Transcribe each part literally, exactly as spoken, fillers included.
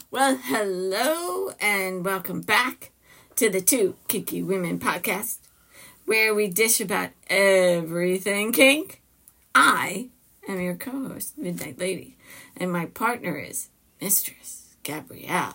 Well, hello and welcome back to the Two Kinky Women podcast, where we dish about everything kink. I am your co-host, Midnight Lady, and my partner is Mistress Gabrielle.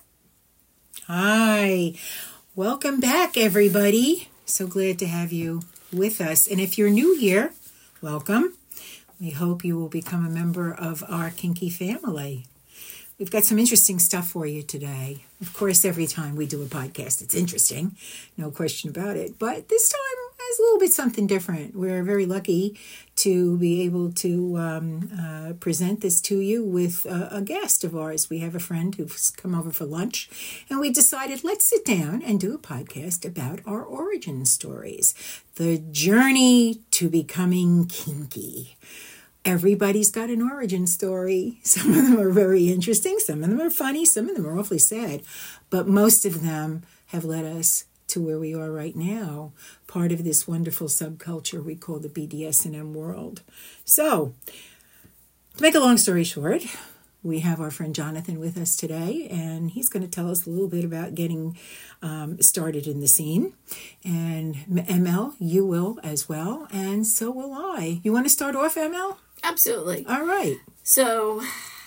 Hi, welcome back, everybody. So glad to have you with us. And if you're new here, welcome. We hope you will become a member of our kinky family. We've got some interesting stuff for you today. Of course, every time we do a podcast, it's interesting. No question about it. But this time is a little bit something different. We're very lucky to be able to um, uh, present this to you with a, a guest of ours. We have a friend who's come over for lunch, and we decided let's sit down and do a podcast about our origin stories. The journey to becoming kinky. Everybody's got an origin story. Some of them are very interesting. Some of them are funny. Some of them are awfully sad. But most of them have led us to where we are right now, part of this wonderful subculture we call the B D S M world. So, to make a long story short, we have our friend Jonathan with us today, and he's going to tell us a little bit about getting um, started in the scene. And M L, you will as well, and so will I. You want to start off, M L? Absolutely. All right. So,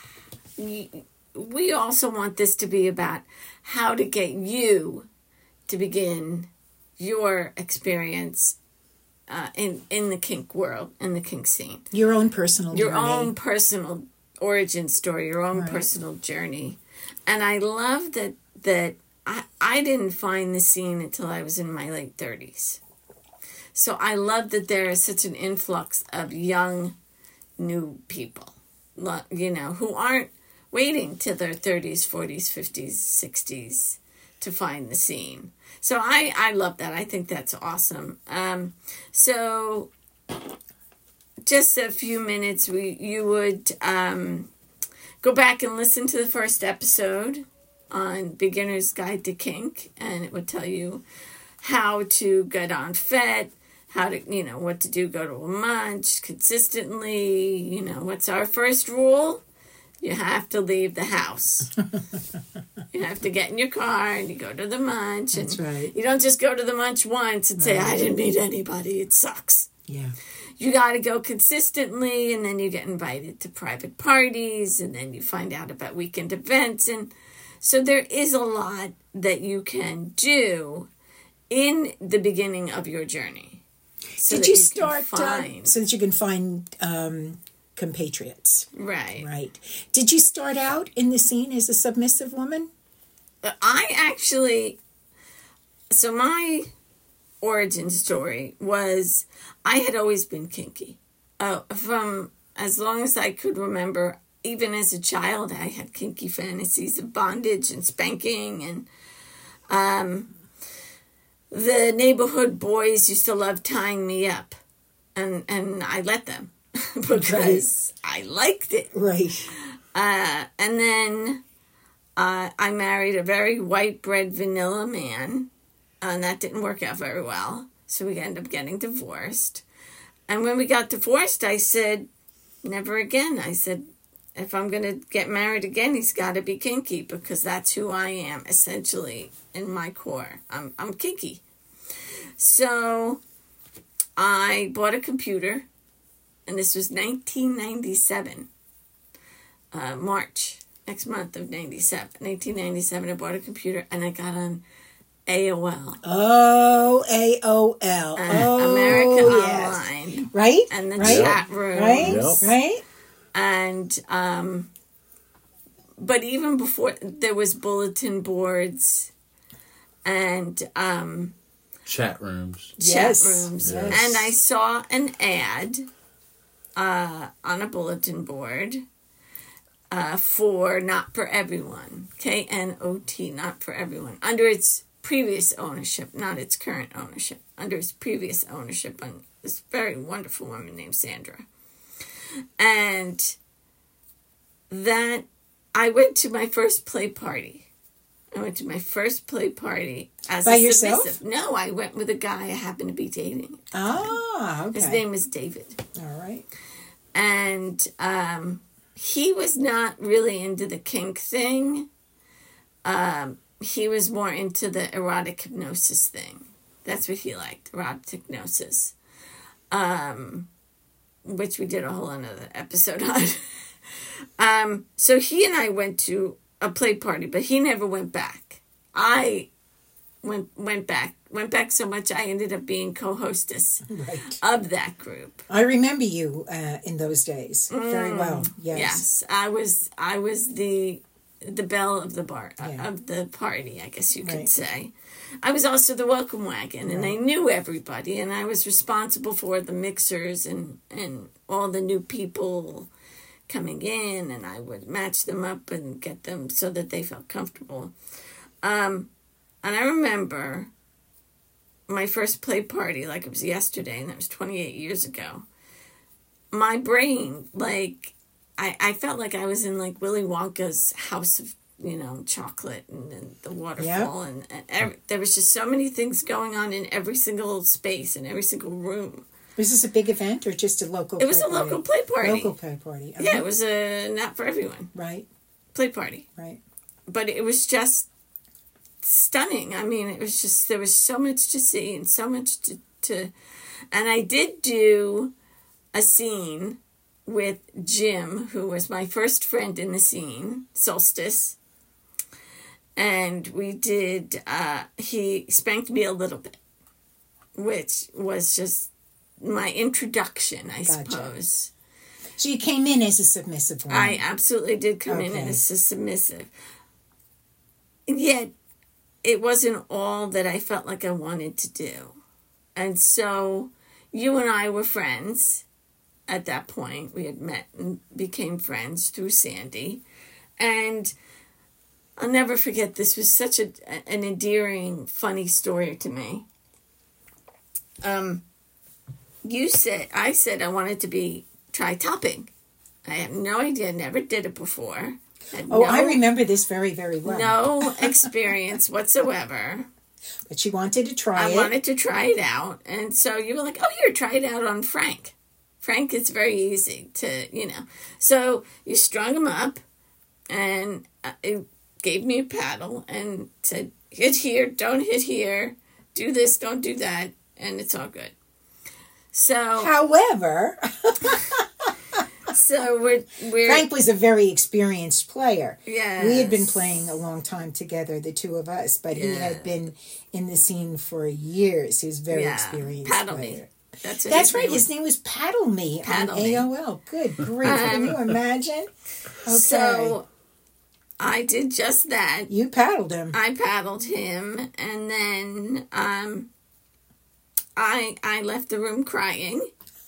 we also want this to be about how to get you to begin your experience uh, in, in the kink world, in the kink scene. Your own personal Your journey. own personal origin story, your own Right. personal journey. And I love that, that I, I didn't find the scene until I was in my late thirties. So I love that there is such an influx of young new people, you know, who aren't waiting till their thirties, forties, fifties, sixties to find the scene. So I, I love that. I think that's awesome. Um, so just a few minutes, we you would um, go back and listen to the first episode on Beginner's Guide to Kink, and it would tell you how to get on F E T, how to, you know, what to do, go to a munch consistently. You know, what's our first rule? You have to leave the house. You have to get in your car and you go to the munch. That's and right. You don't just go to the munch once and Right. say, I didn't meet anybody. It sucks. Yeah. You got to go consistently, and then you get invited to private parties, and then you find out about weekend events. And so there is a lot that you can do in the beginning of your journey. So Did that you, you can start uh, find, so that you can find um, compatriots? right. Right. Did you start out in the scene as a submissive woman? I actually, so my origin story was, I had always been kinky. Uh, from as long as I could remember, even as a child, I had kinky fantasies of bondage and spanking, and um, the neighborhood boys used to love tying me up, and, and I let them because I liked it. Right. Uh, and then uh, I married a very white bread vanilla man, and that didn't work out very well. So we ended up getting divorced. And when we got divorced, I said, never again. I said, if I'm going to get married again, he's got to be kinky, because that's who I am, essentially, in my core. I'm I'm kinky. So I bought a computer, and this was nineteen ninety-seven, uh, March, next month of ninety-seven. nineteen ninety-seven, I bought a computer, and I got on A O L. Oh, A O L. Uh, oh, America yes. Online. Right? And the right? chat rooms. Right? Yep. Right? And, um, but even before, there was bulletin boards and um, Chat rooms. chat Yes. rooms. Yes. And I saw an ad uh, on a bulletin board uh, for Not For Everyone. K N O T, Not For Everyone. Under its previous ownership, not its current ownership. Under its previous ownership on this very wonderful woman named Sandra. And that, I went to my first play party. I went to my first play party as By a yourself? submissive. No, I went with a guy I happened to be dating. Ah, okay. His name is David. All right. And um, he was not really into the kink thing. um, he was more into the erotic hypnosis thing. That's what he liked, erotic hypnosis. Um, which we did a whole another episode on. um, so he and I went to a play party, but he never went back. I went went back. Went back so much I ended up being co-hostess right. of that group. I remember you uh, in those days mm, very well. Yes. Yes. I was I was the the belle of the bar yeah. of the party, I guess you could right. say. I was also the welcome wagon, right. and I knew everybody, and I was responsible for the mixers and, and all the new people coming in, and I would match them up and get them so that they felt comfortable. Um, and I remember my first play party, like it was yesterday, and that was twenty-eight years ago. My brain, like, I, I felt like I was in, like, Willy Wonka's house of, you know, chocolate and, and the waterfall. Yep. And, and every, there was just so many things going on in every single space, in every single room. Was this a big event or just a local It was play a party? local play party. Local play party. Uh-huh. Yeah, it was a not for everyone. Right. Play party. Right. But it was just stunning. I mean, it was just, there was so much to see and so much to, to and I did do a scene with Jim, who was my first friend in the scene, Solstice. And we did, uh, he spanked me a little bit, which was just my introduction, I gotcha. suppose. So you came in as a submissive woman. I absolutely did come okay. in as a submissive. Yet, it wasn't all that I felt like I wanted to do. And so, you and I were friends at that point. We had met and became friends through Sandy. And I'll never forget, this was such a, an endearing, funny story to me. Um, you said, I said I wanted to be, try topping. I have no idea, never did it before. Had oh, no, I remember this very, very well. No experience whatsoever. But she wanted to try I it. I wanted to try it out. And so you were like, oh, here, try it out on Frank. Frank is very easy to, you know. So you strung him up and it gave me a paddle and said, hit here, don't hit here, do this, don't do that, and it's all good. So, however, so we're, we're Frank was a very experienced player. Yeah, we had been playing a long time together, the two of us, but yes. he had been in the scene for years. He was very yeah. experienced Paddle player. Me. That's, That's his right. name his was. name was Paddle Me Paddle on Me. A O L. Good grief! Um, Can you imagine? Okay. So I did just that. You paddled him. I paddled him, and then um, I I left the room crying.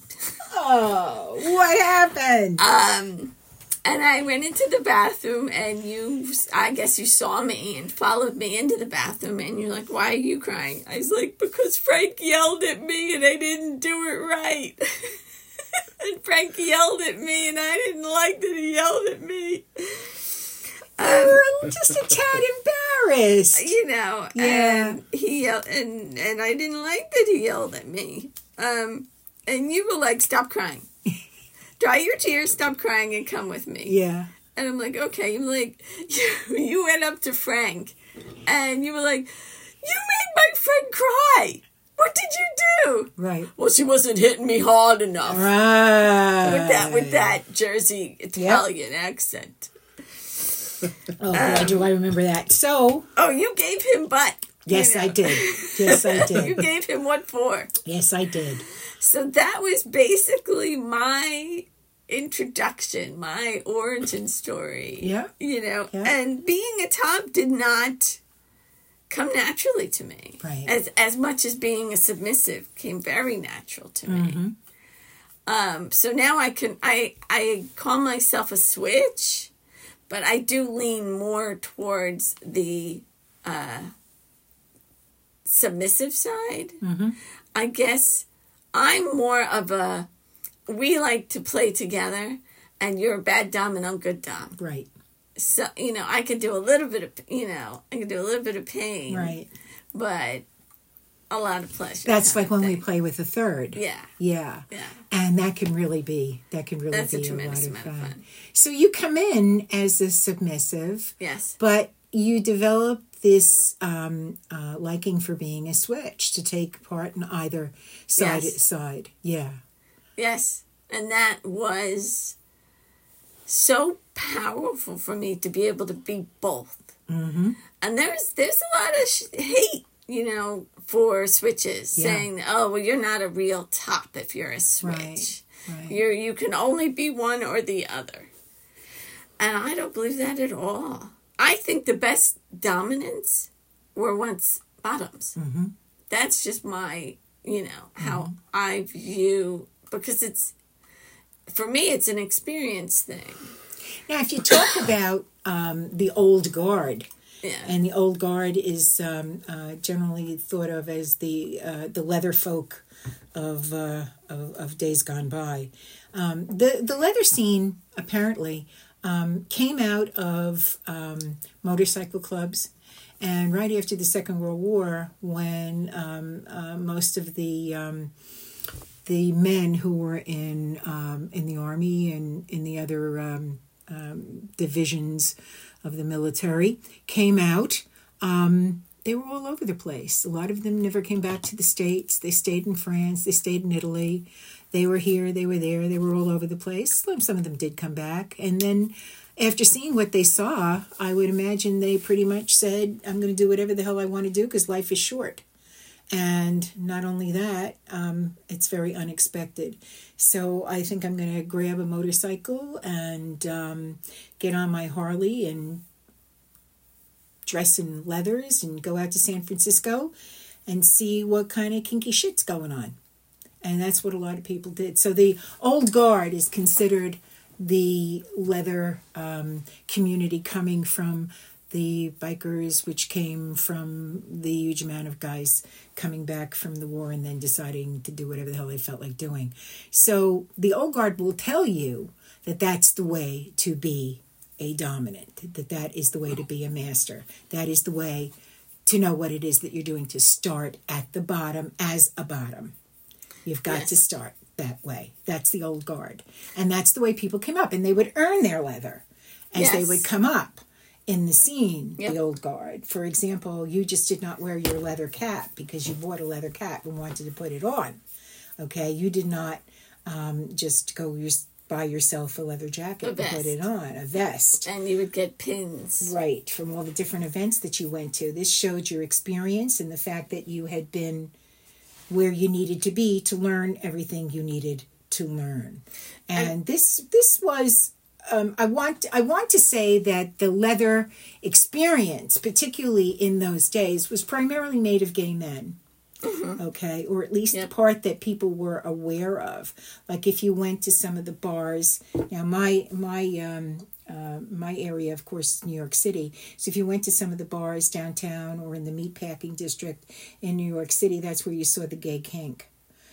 Oh, what happened? Um, and I went into the bathroom, and you, I guess you saw me and followed me into the bathroom, and you're like, why are you crying? I was like, because Frank yelled at me, and I didn't do it right. And Frank yelled at me, and I didn't like that he yelled at me. Um, you were just a tad embarrassed. You know, yeah. and he yelled, and, and I didn't like that he yelled at me. Um, and you were like, stop crying. Dry your tears, stop crying, and come with me. Yeah. And I'm like, okay. I'm like, you, you went up to Frank, and you were like, you made my friend cry. What did you do? Right. Well, she wasn't hitting me hard enough. Right. With that, with that Jersey Italian yep. accent. Oh, um, do I remember that? So. Oh, you gave him butt. Yes, you know. I did. Yes, I did. You gave him what for? Yes, I did. So that was basically my introduction, my origin story. Yeah. You know, yeah. and being a top did not come naturally to me. Right. As as much as being a submissive came very natural to me. Mm-hmm. Um, so now I can I I call myself a switch, but I do lean more towards the uh, submissive side. Mm-hmm. I guess I'm more of a, we like to play together, and you're a bad dom and I'm good dom. Right. So, you know, I could do a little bit of, you know, I could do a little bit of pain. Right. But a lot of pleasure. That's like when thing. we play with a third. Yeah. Yeah. Yeah. And that can really be, that can really That's be a a, tremendous lot of amount fun. of fun. So you come in as a submissive. Yes. But you developed this um, uh, liking for being a switch, to take part in either side. Yes. Side, yeah. Yes, and that was so powerful for me to be able to be both. Mm-hmm. And there's there's a lot of sh- hate, you know, for switches, Yeah. saying, "Oh, well, you're not a real top if you're a switch. Right, right. You're you can only be one or the other." And I don't believe that at all. I think the best dominants were once bottoms. Mm-hmm. That's just my, you know, how Mm-hmm. I view, because it's, for me, it's an experience thing. Now, if you talk about um, the old guard, Yeah. and the old guard is um, uh, generally thought of as the uh, the leather folk of, uh, of of days gone by. Um, the the leather scene apparently um, came out of um, motorcycle clubs, and right after the Second World War, when um, uh, most of the um, the men who were in um, in the army and in the other um, um, divisions of the military came out, um, they were all over the place. A lot of them never came back to the States. They stayed in France. They stayed in Italy. They were here. They were there. They were all over the place. Some of them did come back. And then after seeing what they saw, I would imagine they pretty much said, I'm going to do whatever the hell I want to do because life is short. And not only that, um, it's very unexpected. So I think I'm going to grab a motorcycle and um, get on my Harley and dress in leathers and go out to San Francisco and see what kind of kinky shit's going on. And that's what a lot of people did. So the old guard is considered the leather um, community, coming from the bikers, which came from the huge amount of guys coming back from the war and then deciding to do whatever the hell they felt like doing. So the old guard will tell you that that's the way to be a dominant, that that is the way to be a master. That is the way to know what it is that you're doing, to start at the bottom as a bottom. You've got Yes. to start that way. That's the old guard. And that's the way people came up. And they would earn their leather as they Yes. would come up in the scene, Yep. the old guard. For example, you just did not wear your leather cap because you bought a leather cap and wanted to put it on. Okay? You did not um, just go your, buy yourself a leather jacket A and put vest. it on, a vest. And you would get pins. Right, from all the different events that you went to. This showed your experience and the fact that you had been where you needed to be to learn everything you needed to learn. And this this was um, I want I want to say that the leather experience, particularly in those days, was primarily made of gay men. Mm-hmm. Okay, or at least Yep. the part that people were aware of. Like if you went to some of the bars. Now, my my um, uh, my area, of course, is New York City. So if you went to some of the bars downtown or in the meatpacking district in New York City, that's where you saw the gay kink.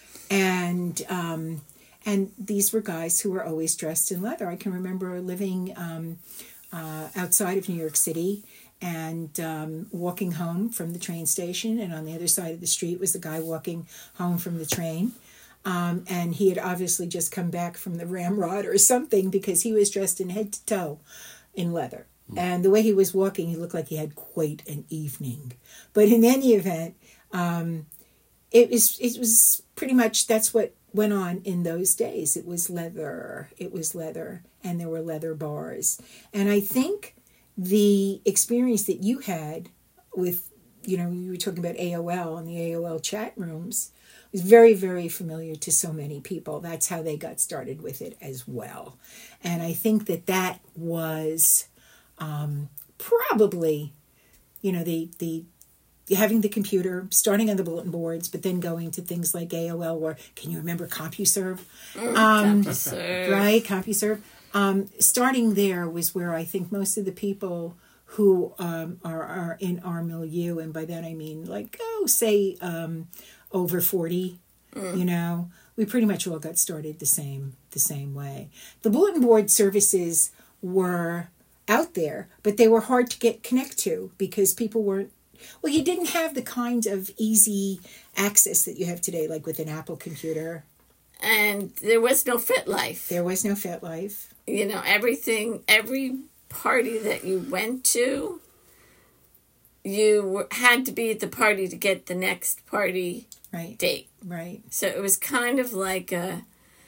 And um, and these were guys who were always dressed in leather. I can remember living um, uh, outside of New York City and um, walking home from the train station, and on the other side of the street was the guy walking home from the train. Um, and he had obviously just come back from the ramrod or something, because he was dressed in head to toe in leather. And the way he was walking, he looked like he had quite an evening. But in any event, um, it was it was pretty much, that's what went on in those days. It was leather. It was leather. And there were leather bars. And I think the experience that you had with, you know, you were talking about A O L and the A O L chat rooms, was very, very familiar to so many people. That's how they got started with it as well. And I think that that was um, probably, you know, the the having the computer, starting on the bulletin boards, but then going to things like A O L, or can you remember CompuServe? Mm, Um, CompuServe. Right, CompuServe. Um, starting there was where I think most of the people who um, are, are in our milieu, and by that I mean like, oh, say um, over forty, Mm. you know, we pretty much all got started the same the same way. The bulletin board services were out there, but they were hard to get connect to because people weren't, well, you didn't have the kind of easy access that you have today, like with an Apple computer. And there was no FitLife. There was no FetLife. You know, everything, every party that you went to, you were, had to be at the party to get the next party Right. date. Right. So it was kind of like a,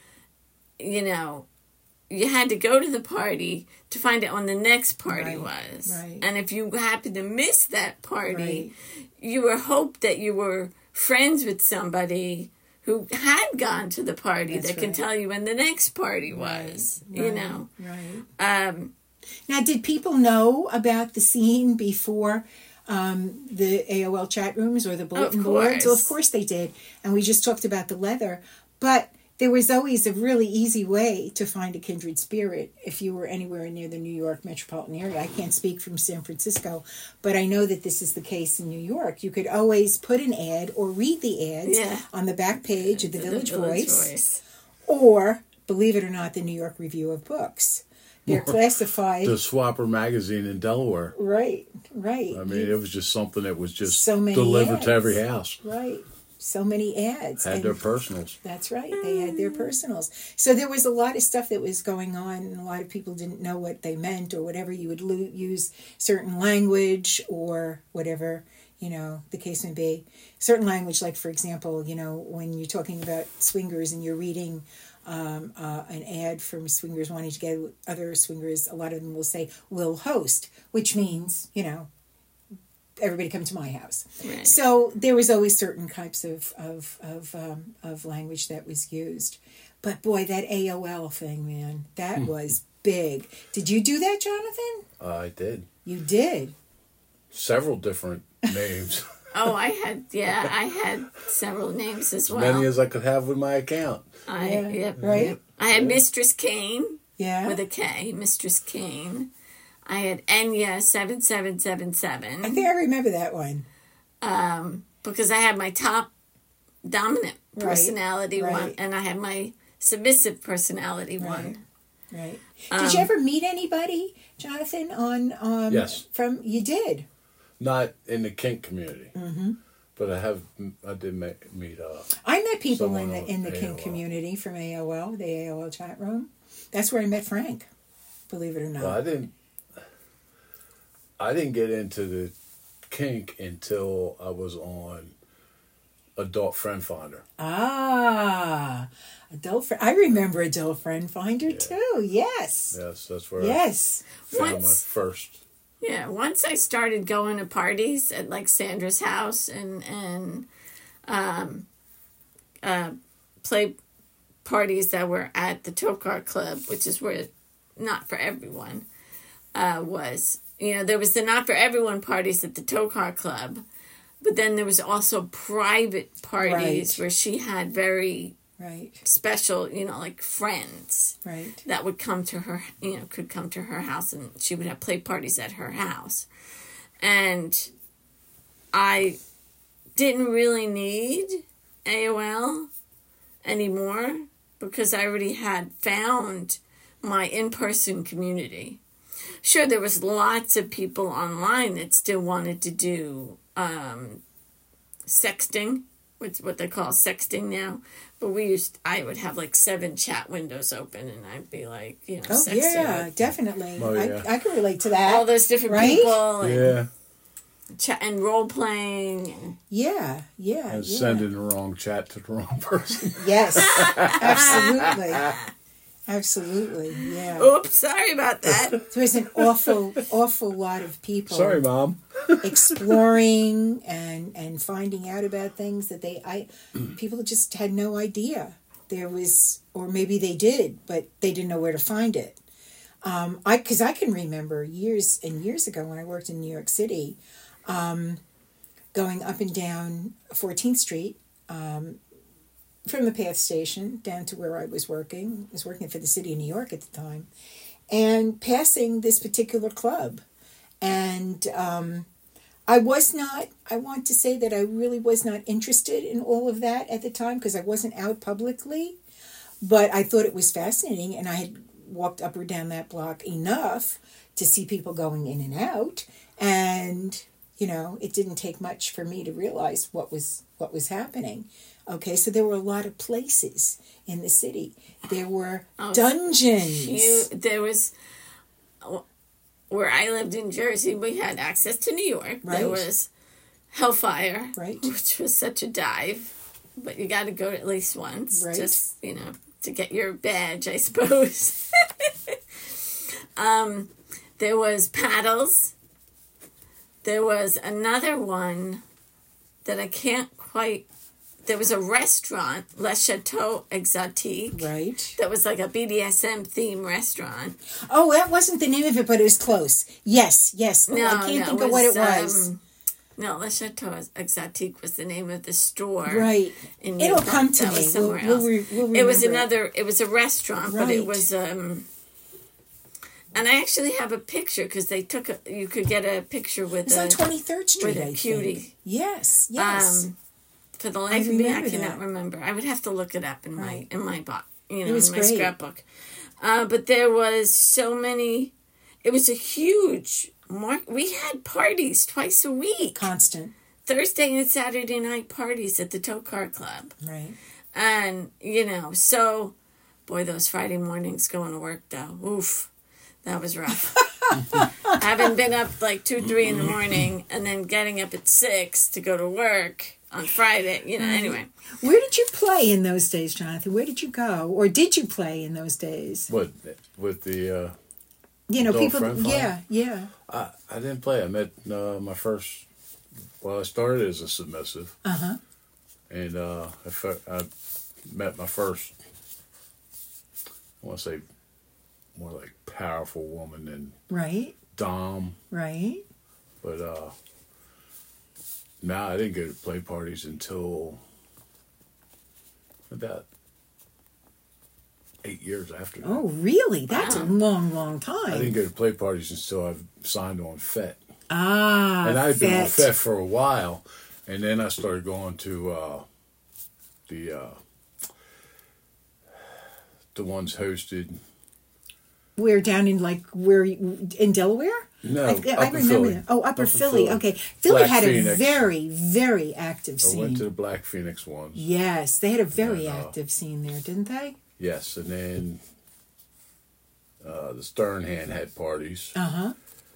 you know, you had to go to the party to find out when the next party Right, was. right. And if you happened to miss that party, Right. you were hoped that you were friends with somebody who had gone to the party That's that can right. tell you when the next party was, Right, you right, know. Right. Um, Now, did people know about the scene before um, the A O L chat rooms or the bulletin Of boards? Well, of course. course they did. And we just talked about the leather. But there was always a really easy way to find a kindred spirit if you were anywhere near the New York metropolitan area. I can't speak from San Francisco, but I know that this is the case in New York. You could always put an ad or read the ads Yeah. on the back page of the, the Village, Village Voice, Voice. or, believe it or not, the New York Review of Books. They're classified. The Swapper magazine in Delaware. Right, right. I mean, it was just something that was just So many delivered ads. to every house. Right. So many ads. Had And their personals. that's right. They had their personals. So there was a lot of stuff that was going on, and a lot of people didn't know what they meant or whatever. You would lo- use certain language or whatever, you know, the case may be. Certain language, like, for example, you know, when you're talking about swingers and you're reading um, uh, an ad from swingers wanting to get other swingers, a lot of them will say, "will host," which means, you know, everybody come to my house. Right. So there was always certain types of of of, um, of language that was used. But boy, that A O L thing, man, that was big. Did you do that, Jonathan? I did. You did. Several different names. Oh, I had, yeah, I had several names as As well. many as I could have with my account. I, Yeah, yep, right? yep. I had Mistress Kane Yeah. with a K, Mistress Kane. I had Enya seven seven seven I seven think I remember that one. um, because I had my top dominant Right, personality one, right. and I had my submissive personality Right. one. Right. Um, Did you ever meet anybody, Jonathan, on um Yes. from you did? Not in the kink community. Mm-hmm. But I have, I did make, meet uh, I met people in Someone the on in the A O L. King community from A O L, the A O L chat room. That's where I met Frank. Believe it or not. well, I didn't, I didn't get into the kink until I was on Adult Friend Finder. Ah, adult friend. I remember adult friend finder too. Yes. Yes, that's where Yes. I found my Once- first. Yeah, once I started going to parties at like Sandra's house and and um, uh, play parties that were at the Tokar Club, which is where Not For Everyone uh, was. You know, there was the Not For Everyone parties at the Tokar Club, but then there was also private parties Right. where she had very Right. special, you know, like friends Right. that would come to her, you know, could come to her house, and she would have play parties at her house. And I didn't really need A O L anymore because I already had found my in-person community. Sure, there was lots of people online that still wanted to do um, sexting, what's what they call sexting now. But we used, I would have like seven chat windows open, and I'd be like, you know, Oh sexting yeah, with definitely. Oh, yeah. I I can relate to that. all those different Right? people, and, Yeah, chat and role playing. And, yeah, yeah. and yeah. sending the wrong chat to the wrong person. Yes. Absolutely. Absolutely. Yeah. oops, sorry about that. There was an awful, awful lot of people Sorry, Mom. exploring and and finding out about things that they I people just had no idea there was, or maybe they did, but they didn't know where to find it. Um, I because I can remember years and years ago when I worked in New York City, um, going up and down fourteenth Street. Um, from the PATH station down to where I was working. I was working for the city of New York at the time, and passing this particular club. And um, I was not, I want to say that I really was not interested in all of that at the time because I wasn't out publicly, but I thought it was fascinating, and I had walked up or down that block enough to see people going in and out, and you know, it didn't take much for me to realize what was what was happening. Okay, so there were a lot of places in the city. There were Oh, dungeons. You, there was where I lived in Jersey, we had access to New York. Right. There was Hellfire, Right. which was such a dive, but you got to go at least once, Right. just, you know, to get your badge, I suppose. um, there was Paddles. There was another one that I can't quite... There was a restaurant, Le Chateau Exotique. Right. That was like a B D S M theme restaurant. Oh, that wasn't the name of it, but it was close. Yes, yes. Oh, No, I can't no, think it of what it was, was. Um, no, Le Chateau Exotique was the name of the store. Right. In It'll Newport. come to That me. was somewhere We'll- else. we'll re- we'll it was remember it. another. It was a restaurant, but Right. it was. Um, and I actually have a picture because they took a. You could get a picture with It's a, on twenty-third Street, with a I cutie. think. Yes, yes. Um, for the life of me, I remember cannot that. remember. I would have to look it up in my Right. in my book, you know, was in my great. scrapbook. Uh, but there was so many. It was a huge. Mark. We had parties twice a week. Constant. Thursday and Saturday night parties at the Tow Car Club. Right. And, you know, so, boy, those Friday mornings going to work, though. Oof. That was rough. Having been up like two, three in the morning and then getting up at six to go to work on Friday, you know, anyway. Where did you play in those days, Jonathan? Where did you go? Or did you play in those days? What, with the, uh, You know, Adult people. Friend Fund? Yeah, yeah. I, I didn't play. I met uh, my first, well, I started as a submissive. Uh huh. And uh, I, fe- I met my first, I want to say, more like powerful woman than Right, Dom. right. But uh, now I didn't go to play parties until about eight years after that. Oh, really? That's a Wow. long, long I didn't time. go to play parties until I signed on F E T. Ah, And I'd been on F E T. F E T for a while. And then I started going to uh, the uh, the ones hosted. Where down in like where you- in Delaware? No, I, I Upper remember Philly. that. Oh, Upper Upper Philly. Philly. Okay, Philly Black had a Phoenix. very, very active I scene. went to the Black Phoenix ones. Yes, they had a very And, uh, active scene there, didn't they? Yes, and then uh, the Stern Hand had parties. Uh huh.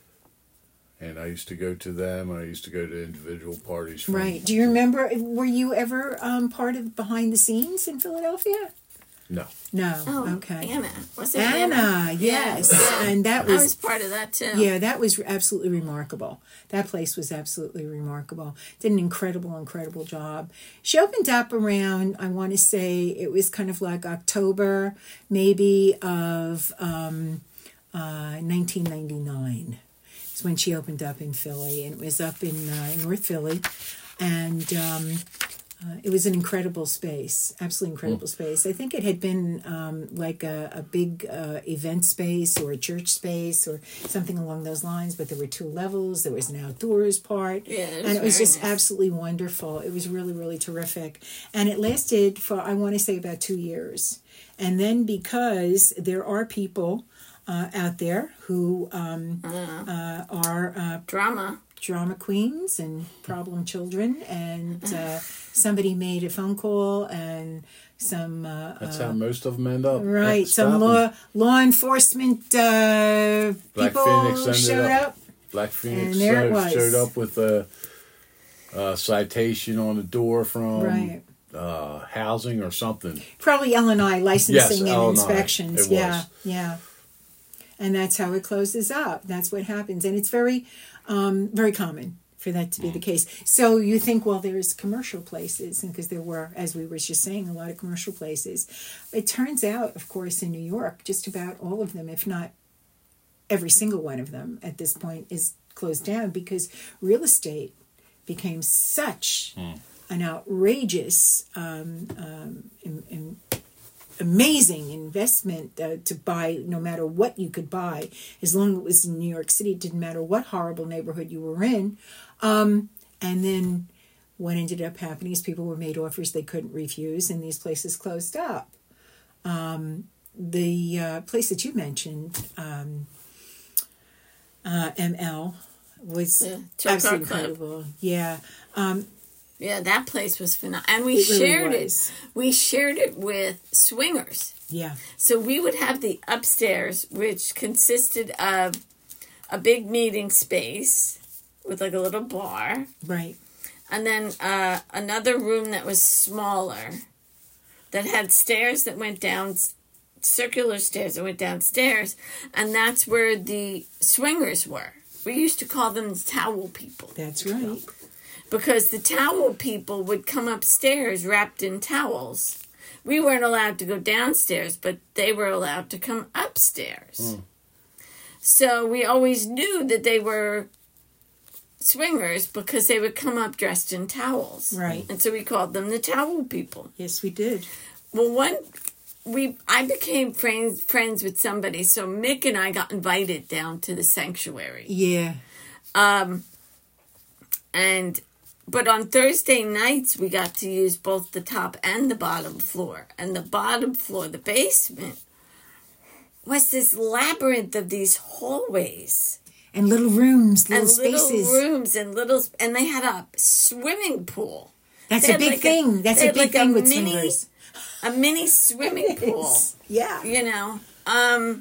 And I used to go to them, and I used to go to individual parties. From, Right. Do you remember? Were you ever um, part of behind the scenes in Philadelphia? No. No. Oh, okay. Anna. Was it Anna, Anna? yes, Yeah. and that I was, was part of that, too. yeah, that was absolutely remarkable. That place was absolutely remarkable. Did an incredible, incredible job. She opened up around, I want to say, it was kind of like October, maybe of um, uh, nineteen ninety-nine. It's when she opened up in Philly, and it was up in uh, North Philly, and um, uh, it was an incredible space, absolutely incredible space. I think it had been um, like a, a big uh, event space or a church space or something along those lines, but there were two levels. There was an outdoors part, Yeah, it was and it was very just nice. absolutely wonderful. It was really, really terrific, and it lasted for, I want to say, about two years. And then because there are people uh, out there who um, uh, are uh, Drama. drama queens and problem children, and uh, somebody made a phone call, and some uh, That's uh, how most of them end up. right That's some stopping. law law enforcement uh, Black people Phoenix ended showed up- up. Black Phoenix And there it showed, was. showed up with a, a citation on the door from Right. uh, housing or something. Probably L and I licensing Yes, and L and I. inspections. It yeah, was. yeah. And that's how it closes up. That's what happens, and it's very, um, very common for that to be Mm. the case. So you think, well, there's commercial places, and because there were, as we were just saying, a lot of commercial places. It turns out, of course, in New York, just about all of them, if not every single one of them, at this point, is closed down because real estate became such an outrageous, um, um, in, in, amazing investment uh, to buy no matter what you could buy, as long as it was in New York City. It didn't matter what horrible neighborhood you were in. Um, and then what ended up happening is people were made offers they couldn't refuse, and these places closed up. Um, the uh, place that you mentioned, um, uh, M L, was The Tow Car absolutely Club. incredible. Yeah. Um, Yeah, that place was phenomenal. And we It really shared was. it. We shared it with swingers. yeah. So we would have the upstairs, which consisted of a big meeting space with like a little bar. Right. And then uh, another room that was smaller that had stairs that went down, circular stairs that went downstairs. And that's where the swingers were. We used to call them the towel people. That's right. Because the towel people would come upstairs wrapped in towels. We weren't allowed to go downstairs, but they were allowed to come upstairs. Mm. So we always knew that they were swingers because they would come up dressed in towels. Right. And so we called them the towel people. Yes, we did. Well, one, we I became friends friends with somebody, so Mick and I got invited down to the sanctuary. Yeah. Um, and, but on Thursday nights, we got to use both the top and the bottom floor. And the bottom floor, the basement, was this labyrinth of these hallways. And little rooms, little and spaces. little rooms and little, and they had a swimming pool. That's They a had big like thing. That's they a had big like thing a with mini, swingers. A mini swimming pool. Yeah. You know, um,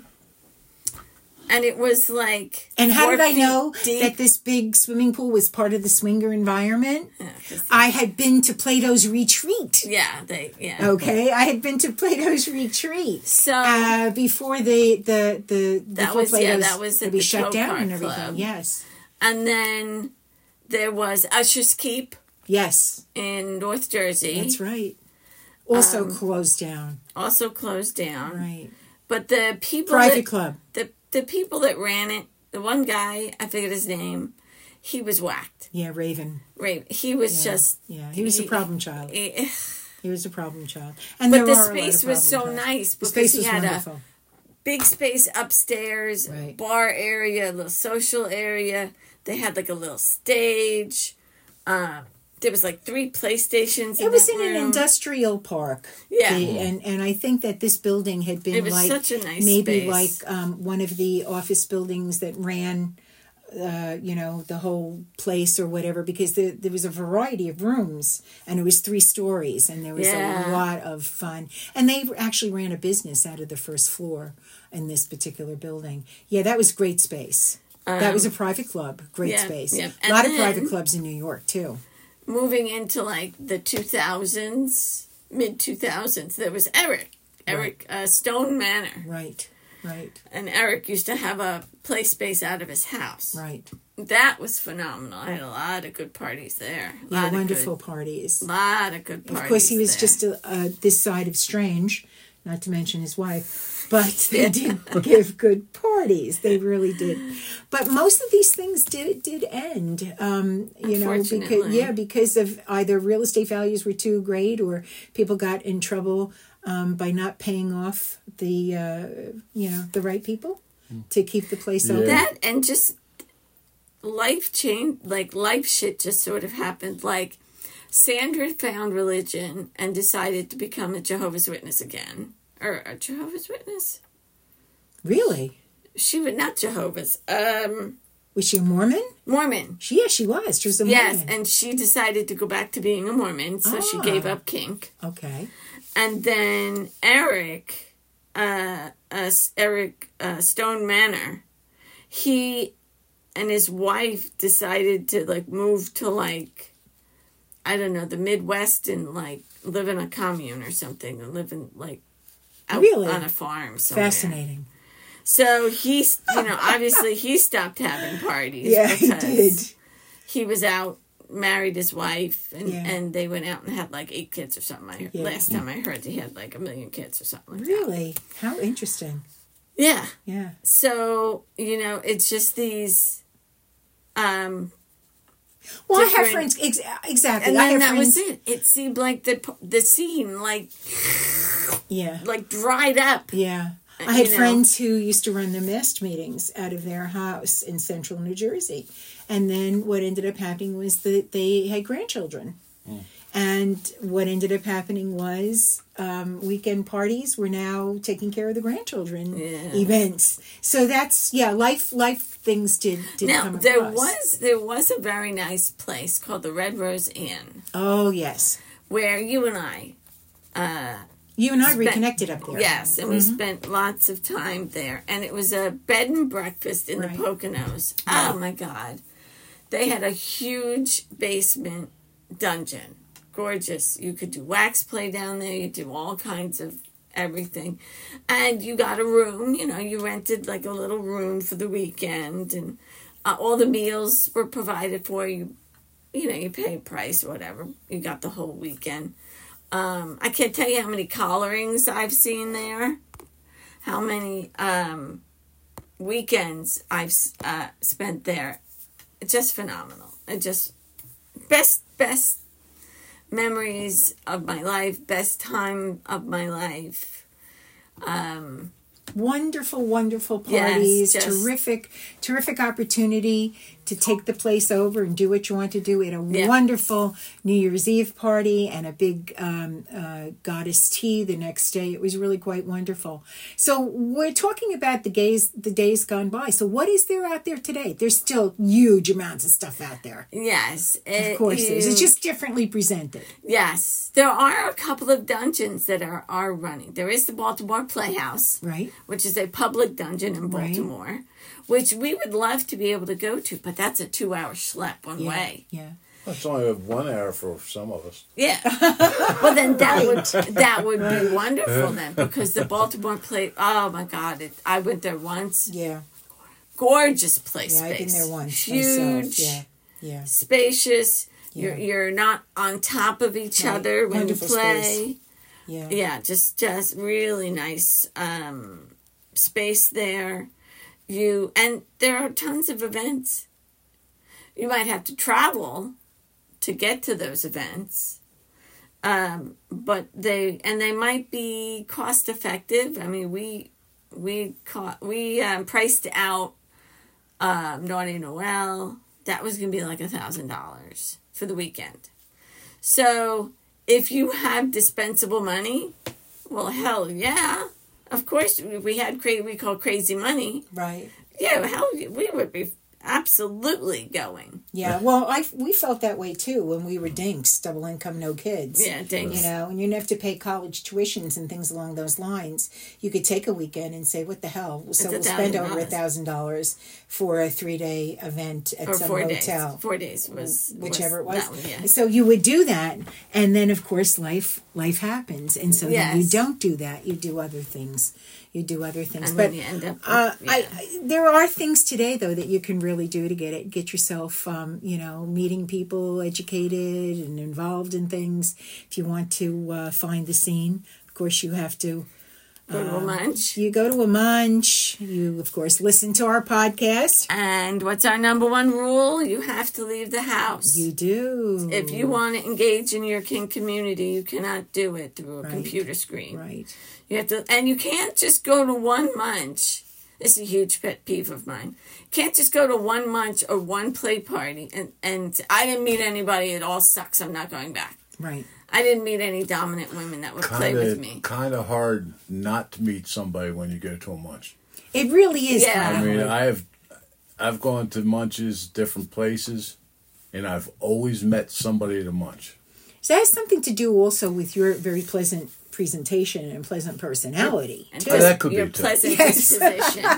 and it was like. And how four did I feet know deep. that this big swimming pool was part of the swinger environment? Yeah, 'cause- I had been to Plato's Retreat. yeah, they yeah. Okay, I had been to Plato's Retreat. So uh, before the the the That before was- yeah, Plato's that was at would be the shut down Go-Kart and everything. Club. Yes, and then there was Usher's Keep yes, in North Jersey. that's right. Also Um, closed down. Also closed down. Right. But the people Private that, club. the the people that ran it, the one guy, I forget his name, he was whacked. Yeah, Raven. Right. He was Yeah. just Yeah, he was a problem child. he- He was a problem child. And but there the are a lot of space was so problem childs. nice The because space he was had wonderful. a big space upstairs, Right. bar area, a little social area. They had like a little stage. Uh, there was like three PlayStations. It was that in an room. industrial park. Yeah. The- and and I think that this building had been It was like such a nice maybe space. like um, one of the office buildings that ran, uh, you know, the whole place or whatever, because there there was a variety of rooms and it was three stories and there was Yeah. a lot of fun. And they actually ran a business out of the first floor in this particular building. Yeah, that was great space. that was a private club. Great yeah, space. yeah. A lot And of private then- clubs in New York too. Moving into like the two thousands, mid two thousands, there was Eric, Eric uh, Stone Manor. Right. Right. And Eric used to have a play space out of his house. Right. That was phenomenal. I had a lot of good parties there. A Yeah, lot wonderful of good, parties. lot of good parties. Of course, he was there. just a, uh, this side of strange, not to mention his wife, but they did give good parties. They really did. But most of these things did did end. Um, you know, because Unfortunately. yeah, because of either real estate values were too great, or people got in trouble um, by not paying off the uh, you know the right people to keep the place open. that and just life change, like life shit just sort of happened. Like Sandra found religion and decided to become a Jehovah's Witness again, or a Jehovah's Witness. Really? She was not Jehovah's. Um, Was she a Mormon? Mormon. She, yeah, she was. She was a Mormon. Yes, and she decided to go back to being a Mormon, so she Ah. gave up kink. Okay. And then Eric, uh, uh, Eric uh, Stone Manor, he and his wife decided to like move to like, I don't know, the Midwest and like live in a commune or something, or live in like out Really? on a farm somewhere. Fascinating. So he's, you know, obviously he stopped having parties. Yeah, he because did. He was out, married his wife, and, Yeah. and they went out and had like eight kids or something. I heard, Yeah. Last time I heard, he had like a million kids or something like that. Really? How interesting. Yeah. Yeah. So, you know, it's just these. Um, Well, I have Different- friends. Ex- exactly. and I then have that friends. was it. It seemed like the the scene like Yeah. like dried up. Yeah. Uh, I had you know. friends who used to run the mist meetings out of their house in central New Jersey. And then what ended up happening was that they had grandchildren. And what ended up happening was um, weekend parties were now taking care of the grandchildren Yeah. events. So that's, yeah, life life things did, did Now come there across. was there was a very nice place called the Red Rose Inn Oh, yes. where you and I, uh, You and I spent- reconnected up there. Yes, and we spent lots of time there. And it was a bed and breakfast in Right. the Poconos. Right. Oh, my God. They had a huge basement dungeon. Gorgeous. You could do wax play down there. You do all kinds of everything. And you got a room. You know, you rented like a little room for the weekend. And uh, all the meals were provided for you. You know, you pay a price or whatever. You got the whole weekend. Um, I can't tell you how many collarings I've seen there. How many um, weekends I've uh, spent there. It's just phenomenal. It just best best memories of my life, best time of my life. Um, Wonderful, wonderful Yes, parties. just- terrific, terrific opportunity to take the place over and do what you want to do. We had a Yeah. wonderful New Year's Eve party and a big um, uh, goddess tea the next day. It was really quite wonderful. So we're talking about the days, the days gone by. So what is there out there today? There's still huge amounts of stuff out there. yes, Of course, there is. It's just differently presented. yes. There are a couple of dungeons that are are running. There is the Baltimore Playhouse, Right. which is a public dungeon in Right. Baltimore, which we would love to be able to go to, but that's a two-hour schlep one Yeah. way. Yeah. That's only one hour for some of us. Yeah. Well, then that would that would be wonderful then, because the Baltimore Play. Oh my God! It, I went there once. Yeah. Gorgeous play Yeah, space. I've been there once Huge. myself. Yeah. Yeah. Spacious. You're Yeah. you're not on top of each Right. other when Wonderful you play. space. Yeah. Yeah, just just really nice um, space there. You and there are tons of events. You might have to travel to get to those events, um, but they and they might be cost effective. I mean, we we caught we um, priced out um, Naughty Noel. That was going to be like a thousand dollars for the weekend. So if you have dispensable money, well, hell yeah. Of course, if we had cra- we call crazy money. Right. Yeah, hell, we would be absolutely going. Yeah, well, I we felt that way too when we were dinks, double income, no kids. Yeah, dinks. You know, and you didn't have to pay college tuitions and things along those lines. You could take a weekend and say, "What the hell?" So a we'll spend thousand over a dollars. thousand dollars for a three day event at Or some four hotel. days. Four days was Whichever it was. that one, yeah. So you would do that, and then of course life life happens, and so then you Yes. don't do that. You do other things. You do other things, And but then you end up with- uh, yeah. I, I there are things today though that you can really do to get it, get yourself, um, you know, meeting people, educated, and involved in things. If you want to uh, find the scene, of course, you have to. Go to a munch. You go to a munch. You, of course, listen to our podcast. And what's our number one rule? You have to leave the house. You do. If you want to engage in your kink community, you cannot do it through a Right. computer screen. Right. You have to, and you can't just go to one munch. This is a huge pet peeve of mine. You can't just go to one munch or one play party and, and I didn't meet anybody. It all sucks. I'm not going back. Right. I didn't meet any dominant women that would play with me. Kind of hard not to meet somebody when you go to a munch. It really is. Yeah. kind I of mean, hard. I've I've gone to munches, different places, and I've always met somebody at a munch. So that has something to do also with your very pleasant presentation and pleasant personality. And too. Oh, that could your be, too. pleasant Yes. disposition.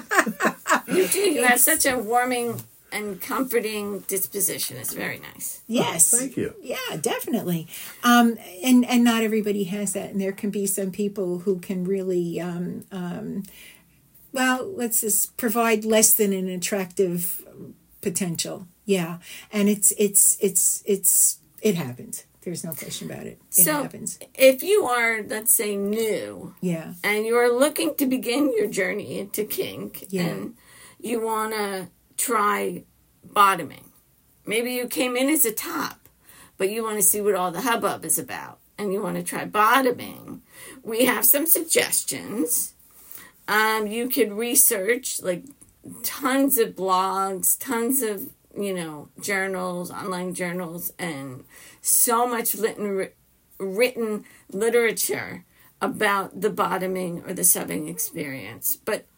You do. You have such a warming and comforting disposition. It's very nice. Yes. Oh, thank you. Yeah, definitely. Um, and and not everybody has that, and there can be some people who can really, um, um, well, let's just provide less than an attractive potential. Yeah, and it's it's it's it's it happens. There's no question about it. It So, happens. if you are, let's say, new Yeah. and you're looking to begin your journey into kink Yeah. and you want to try bottoming, maybe you came in as a top, but you want to see what all the hubbub is about and you want to try bottoming, we have some suggestions. Um, you could research like tons of blogs, tons of, you know, journals, online journals, and so much written, written literature about the bottoming or the subbing experience. But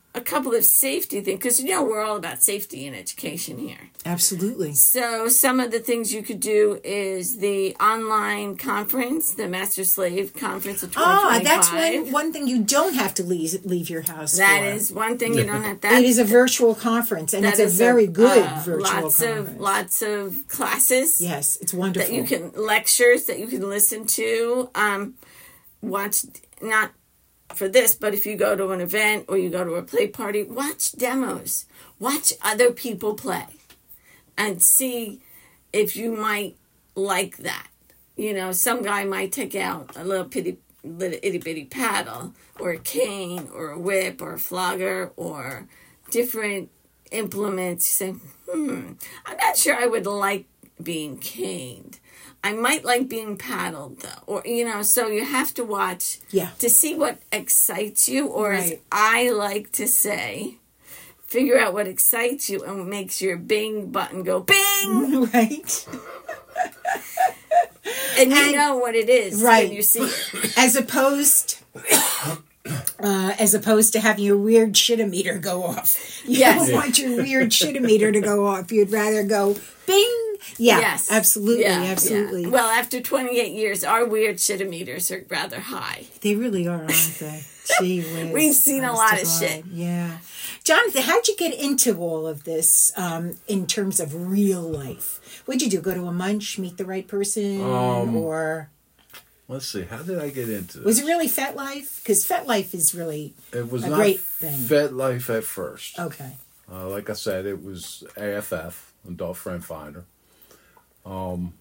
a couple of safety things, because you know we're all about safety and education here. Absolutely. So some of the things you could do is the online conference, the Master Slave Conference of twenty twenty-five. Ah, that's one, one thing you don't have to leave, leave your house That for. is one thing you don't have. That it is a virtual conference, and that it's a is very good uh, virtual lots conference. Of, lots of classes. Yes, it's wonderful. That you can, lectures that you can listen to. Um, watch, not for this, but if you go to an event or you go to a play party, watch demos. Watch other people play. And see if you might like that. You know, some guy might take out a little pitty, little itty bitty paddle, or a cane, or a whip, or a flogger, or different implements. You say, hmm, I'm not sure I would like being caned. I might like being paddled, though. Or, you know, so you have to watch yeah. to see what excites you, or right. as I like to say, figure out what excites you and makes your Bing button go Bing! Right. And you and, know what it is right. when you see it. As opposed... Uh, as opposed to having your weird shit-o-meter go off. You yes. don't want your weird shit-o-meter to go off. You'd rather go Bing! Yeah, yes. absolutely, yeah, absolutely. Yeah. Well, after twenty-eight years, our weird shit-o-meters are rather high. They really are, aren't they? Gee whiz. We've seen a lot of shit. Yeah. Jonathan, how'd you get into all of this um, in terms of real life? What'd you do? Go to a munch, meet the right person? Um, or... Let's see. How did I get into this? Was it really FetLife? Because FetLife is really it was a not great thing. FetLife at first. Okay. Uh, like I said, it was A F F, Adult Friend Finder. Um,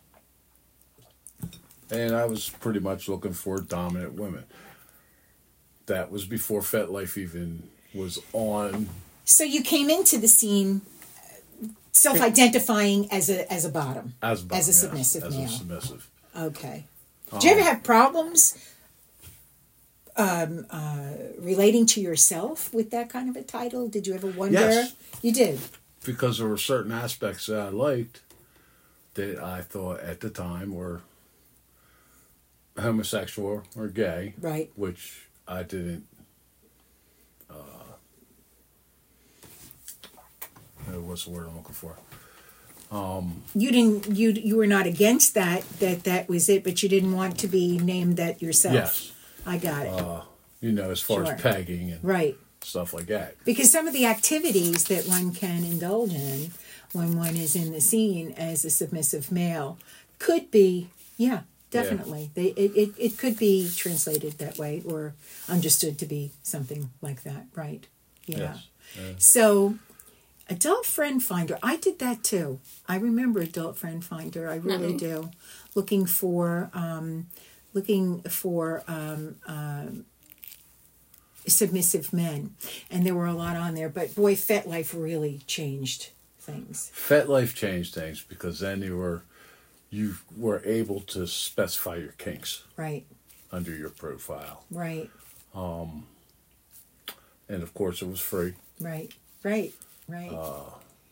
and I was pretty much looking for dominant women. That was before FetLife even was on. So you came into the scene self-identifying as a as a bottom, as, bottom, as a submissive yes, male. As a submissive. Okay. Did you ever have problems um, uh, relating to yourself with that kind of a title? Did you ever wonder? Yes. You did? Because there were certain aspects that I liked that I thought at the time were homosexual or gay. Right. Which I didn't... Uh, what's the word I'm looking for? Um, you didn't. You you were not against that. That that was it. But you didn't want to be named that yourself. Yes, I got it. Uh, you know, as far Sure. as pegging and right. stuff like that. Because some of the activities that one can indulge in when one is in the scene as a submissive male could be, yeah, definitely. Yeah. They it, it it could be translated that way or understood to be something like that. Right. Yeah. Yes. Yeah. So. Adult Friend Finder, I did that too. I remember Adult Friend Finder. I really mm-hmm. do. Looking for, um, looking for um, uh, submissive men, and there were a lot on there. But boy, FetLife really changed things. FetLife changed things because then you were, you were able to specify your kinks. Right. Under your profile. Right. Um. And of course, it was free. Right. Right. Right. Uh,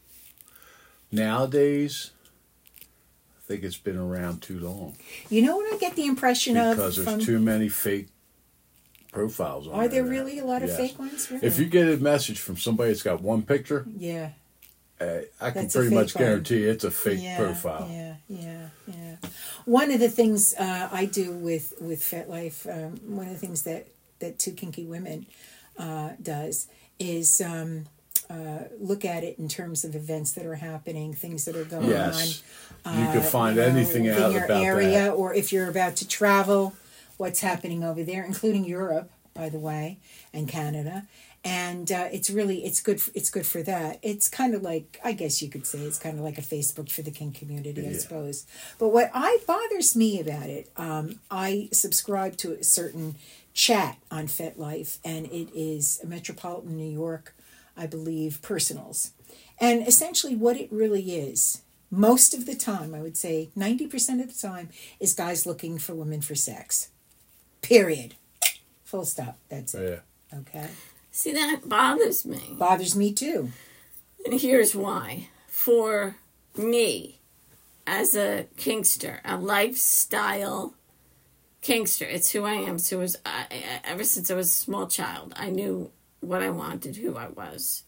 nowadays, I think it's been around too long. You know what I get the impression because of? Because there's from... too many fake profiles on Are there now. really a lot of yes. fake ones? Really? If you get a message from somebody that's got one picture, yeah, uh, I can That's a pretty fake much one. guarantee it's a fake yeah, profile. Yeah, yeah, yeah. One of the things uh, I do with with FetLife, um, one of the things that that Two Kinky Women uh, does is. Um, Uh, look at it in terms of events that are happening, things that are going yes. on. You uh, can find you know, anything in out your about area, that. or if you're about to travel, what's happening over there, including Europe, by the way, and Canada. And uh, it's really it's good. For, it's good for that. It's kind of like I guess you could say it's kind of like a Facebook for the kink community, I yeah. suppose. But what I bothers me about it, um, I subscribe to a certain chat on FetLife, and it is Metropolitan New York. I believe, personals. And essentially what it really is, most of the time, I would say ninety percent of the time, is guys looking for women for sex. Period. Full stop. That's it. Yeah. Okay? See, that bothers me. Bothers me too. And here's why. For me, as a kinkster, a lifestyle kinkster, it's who I am. So it was, I, ever since I was a small child, I knew what I wanted, who I was.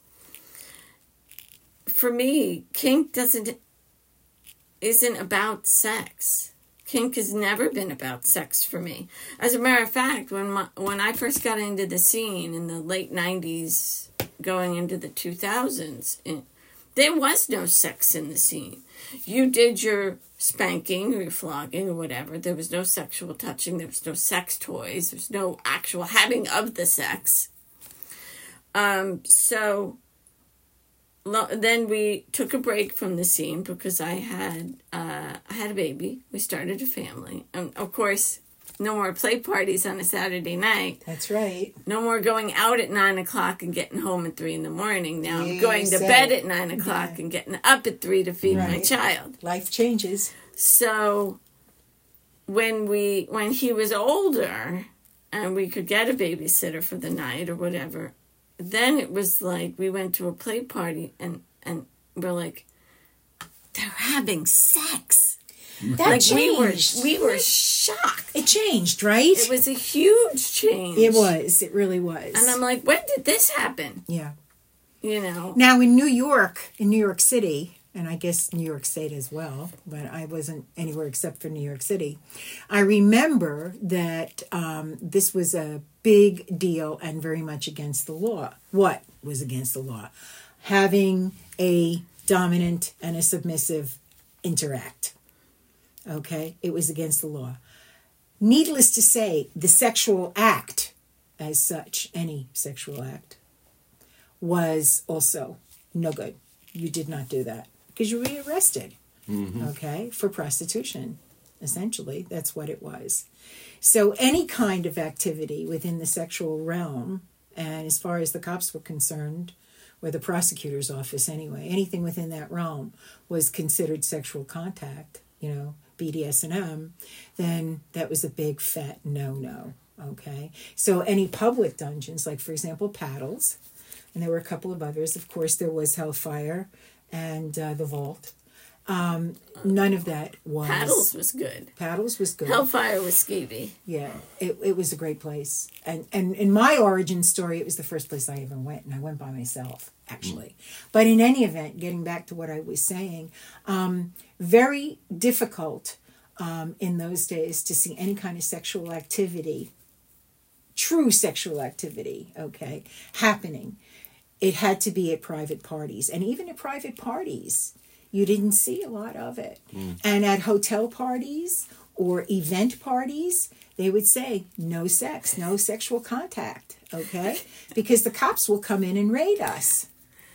For me, kink doesn't isn't about sex. Kink has never been about sex for me. As a matter of fact, when my, when I first got into the scene in the late nineties, going into the two thousands, in, there was no sex in the scene. You did your spanking or your flogging or whatever. There was no sexual touching. There was no sex toys. There was no actual having of the sex. Um, so lo- then we took a break from the scene because I had uh, I had a baby. We started a family. And of course, no more play parties on a Saturday night. That's right. No more going out at nine o'clock and getting home at three in the morning. Now You I'm going to said bed it. at nine o'clock Yeah. and getting up at three to feed my Right. child. Life changes. So when we when he was older and we could get a babysitter for the night or whatever, then it was like we went to a play party and, and we're like, they're having sex. That Like changed. we were we were shocked. It changed, right? It was a huge change. It was. It really was. And I'm like, when did this happen? yeah. You know. Now in New York, in New York City, and I guess New York State as well, but I wasn't anywhere except for New York City. I remember that um, this was a big deal and very much against the law. What was against the law? Having a dominant and a submissive interact. Okay? It was against the law. Needless to say, the sexual act as such, any sexual act, was also no good. You did not do that because you were arrested, Mm-hmm. okay, for prostitution. Essentially, that's what it was. So any kind of activity within the sexual realm, and as far as the cops were concerned, or the prosecutor's office anyway, anything within that realm was considered sexual contact, you know, B D S M, then that was a big fat no-no, okay? So any public dungeons, like for example, Paddles, and there were a couple of others. Of course, there was Hellfire and uh, the Vault. Um, none of that was... Paddles was good. Paddles was good. Hellfire was skeevy. Yeah, it it was a great place. And and in my origin story, it was the first place I ever went, and I went by myself, actually. But in any event, getting back to what I was saying, um, very difficult um, in those days to see any kind of sexual activity, true sexual activity, okay, happening. It had to be at private parties. And even at private parties, you didn't see a lot of it. Mm. And at hotel parties or event parties, they would say, no sex, no sexual contact, okay? Because the cops will come in and raid us.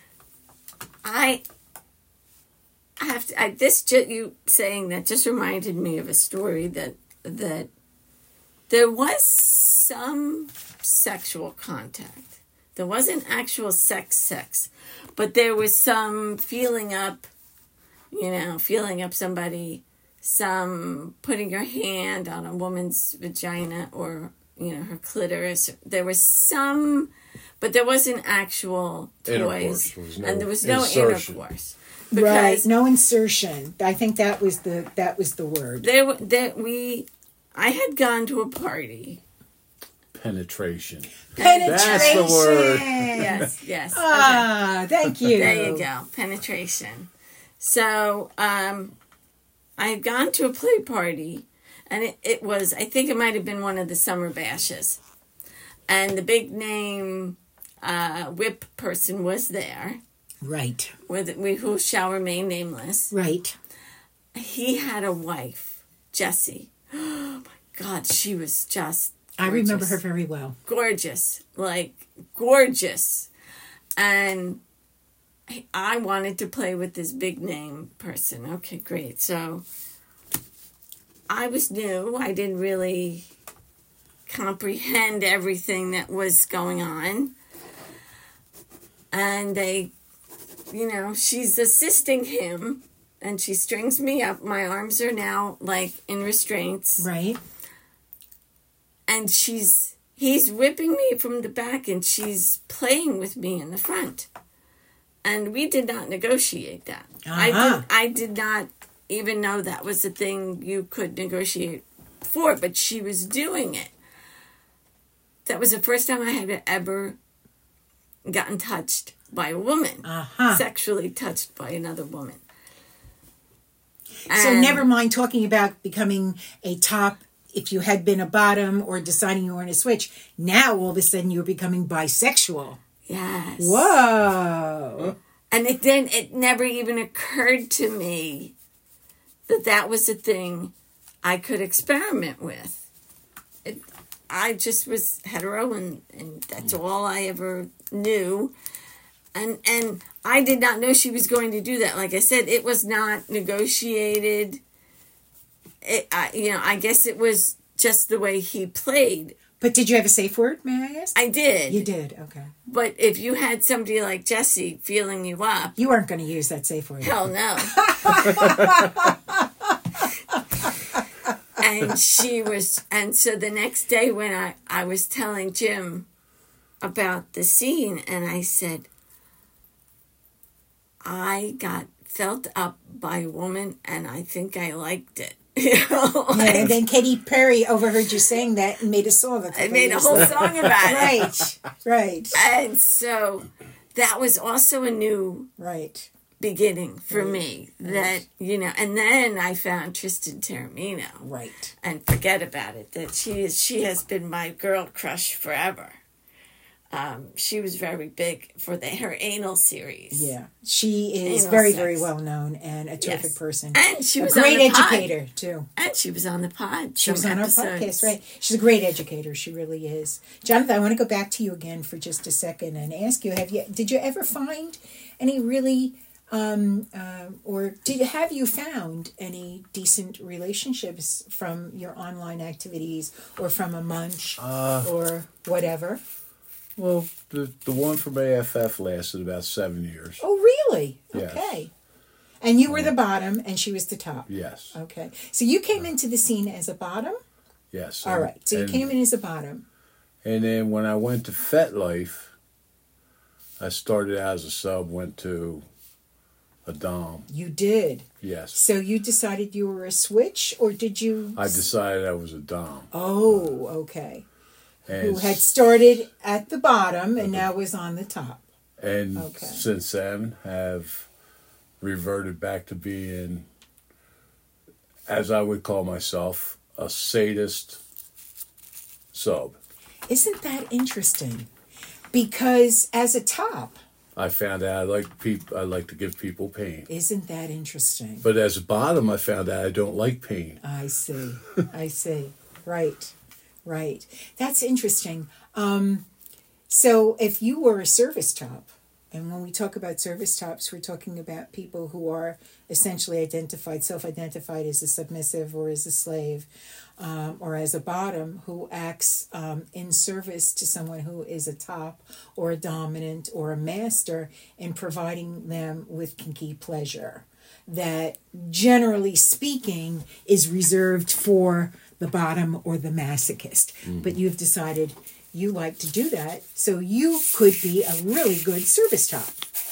I I have to, I, this, ju- you saying that just reminded me of a story that, that there was some sexual contact. There wasn't actual sex sex, but there was some feeling up, you know, feeling up somebody, some putting your hand on a woman's vagina or, you know, her clitoris. There was some, but there wasn't actual toys. There was no and there was no insertion. intercourse. Right, no insertion. I think that was the that was the word. There, there, we, I had gone to a party. Penetration. Penetration. That's the word. Yes, yes. Ah, thank you. There you go. Penetration. So, um, I had gone to a play party, and it, it was, I think it might have been one of the summer bashes. And the big name uh, whip person was there, Right, with we who shall remain nameless. right. He had a wife, Jessie. Oh my God, she was just I remember gorgeous. her very well. Gorgeous, like gorgeous. And I- I wanted to play with this big name person. Okay, great. So I was new. I didn't really comprehend everything that was going on. And they, you know, she's assisting him and she strings me up. My arms are now like in restraints. Right. And she's, he's whipping me from the back and she's playing with me in the front. And we did not negotiate that. I Uh-huh. did, I did not even know that was a thing you could negotiate for, but she was doing it. That was the first time I had ever gotten touched by a woman, Uh-huh. sexually touched by another woman. So And- never mind talking about becoming a top if you had been a bottom or deciding you were going to switch. Now all of a sudden you're becoming bisexual. Yes. Whoa. And it then it never even occurred to me that that was a thing I could experiment with. It, I just was hetero, and, and that's all I ever knew. And and I did not know she was going to do that. Like I said, it was not negotiated. It, I, you know, I guess it was just the way he played. But did you have a safe word, may I ask? I did. You did, okay. But if you had somebody like Jesse feeling you up, You weren't going to use that safe word. hell no. And she was, and so the next day when I, I was telling Jim about the scene, and I said, I got felt up by a woman, and I think I liked it. You know, Yeah, like, and then Katy Perry overheard you saying that and made a song. I made a whole song about it. Right, right, And so that was also a new right. beginning for me. That, you know, and then I found Tristan Taormino. Right. And forget about it. That she is she has been my girl crush forever. Um, she was very big for the her anal series. Yeah. She is Anal very, sex. very well known and a terrific Yes. person. And she A was great on the pod. educator, too. And she was on the pod. She was some on our episodes. podcast, right? She's a great educator. She really is. Jonathan, I want to go back to you again for just a second and ask you: Have you did you ever find any really, um, uh, or did have you found any decent relationships from your online activities or from a munch Uh, or whatever? Well, the the one from A F F lasted about seven years. Oh, really? Yes. Okay. And you were the bottom, and she was the top. Yes. Okay. So you came into the scene as a bottom. Yes. All and- right. So you and- came in as a bottom. And then when I went to FetLife, I started out as a sub, went to a dom. You did. Yes. So you decided you were a switch, or did you? I decided I was a dom. Oh, okay. And, Who had started at the bottom and now was on the top. and Okay. since then have reverted back to being, as I would call myself, a sadist sub. Isn't that interesting? Because as a top, I found out I like peop- I like to give people pain. isn't that interesting? But as a bottom, I found out I don't like pain. I see. I see. Right. Right. That's interesting. Um, so if you were a service top, and when we talk about service tops, we're talking about people who are essentially identified, self-identified as a submissive or as a slave, um, or as a bottom who acts um, in service to someone who is a top or a dominant or a master in providing them with kinky pleasure. That generally speaking is reserved for the bottom or the masochist. But you've decided you like to do that, so you could be a really good service top.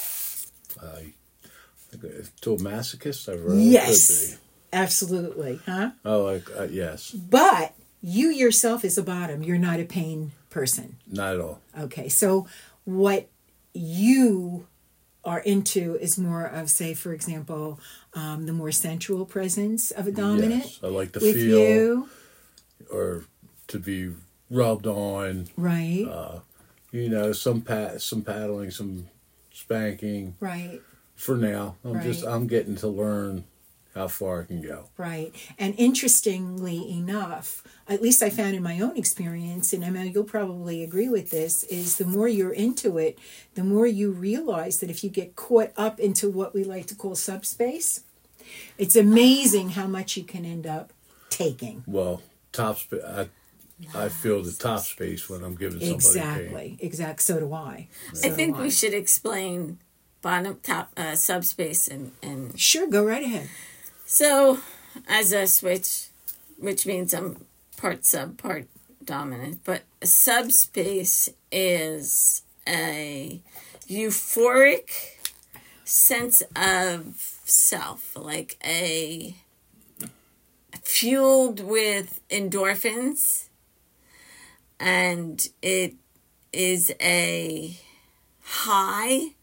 I, to a masochist, I really Yes, could be. absolutely, huh? Oh, like uh, yes, But you yourself is a bottom. You're not a pain person. not at all. Okay, so what you are into is more of, say, for example, um, the more sensual presence of a dominant Yes, I like to with feel you, or to be rubbed on. right? Uh, you know, some pat, some paddling, some spanking. right. For now, I'm just Right. I'm getting to learn how far I can go. Right. And interestingly enough, at least I found in my own experience, and Emma, you'll probably agree with this, is the more you're into it, the more you realize that if you get caught up into what we like to call subspace, it's amazing how much you can end up taking. Well, top spa- I I feel the top space when I'm giving somebody pain. Exactly. Exactly. So do I. So I think do we should explain bottom, top, uh, subspace, and, and Sure, go right ahead. so as a switch, which means I'm part sub, part dominant, but a subspace is a euphoric sense of self, like a fueled with endorphins, and it is a high.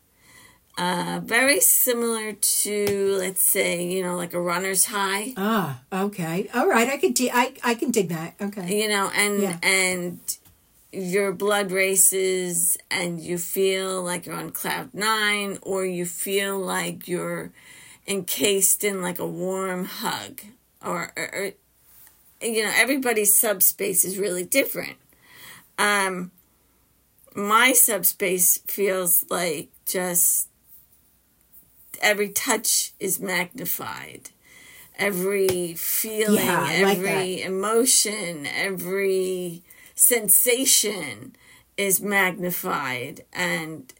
Uh, very similar to, let's say, you know, like a runner's high. Ah, okay. All right. I could, di- I, I can dig that. Okay. You know, and Yeah. and your blood races and you feel like you're on cloud nine, or you feel like you're encased in like a warm hug, or, or, or you know, everybody's subspace is really different. Um, my subspace feels like just every touch is magnified. Every feeling, Yeah, I like every that. emotion, every sensation is magnified. And